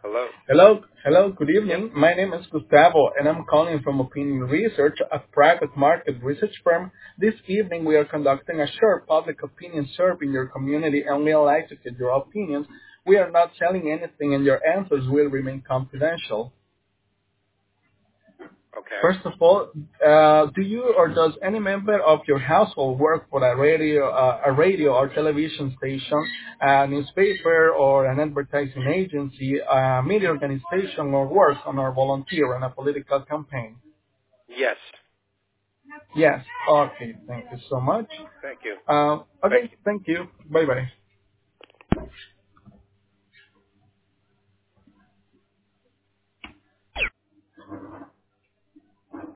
Hello. Hello, good evening. My name is Gustavo, and I'm calling from Opinion Research, a private market research firm. This evening, we are conducting a short public opinion survey in your community, and we'd like to get your opinions. We are not selling anything, and your answers will remain confidential. Okay. First of all, do you or does any member of your household work for a radio or television station, a newspaper or an advertising agency, a media organization, or work on or volunteer in a political campaign? Yes. Yes. Okay. Thank you so much. Thank you. Thank Okay. you. Thank you. Bye bye.